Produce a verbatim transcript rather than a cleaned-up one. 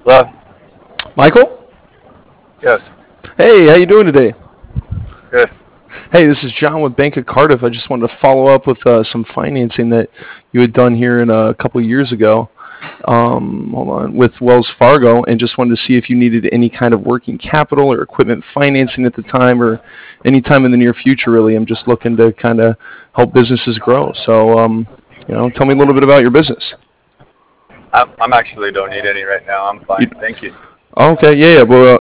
Hello? Michael? Yes. Hey, how you doing today? Good. Hey, this is John with Bank of Cardiff. I just wanted to follow up with uh, some financing that you had done here in a couple of years ago. Um, hold on, with Wells Fargo, and just wanted to see if you needed any kind of working capital or equipment financing at the time, or any time in the near future. Really, I'm just looking to kind of help businesses grow. So, um, you know, tell me a little bit about your business. I'm, I'm actually don't need any right now. I'm You, fine. Thank you. okay, yeah, yeah. Well,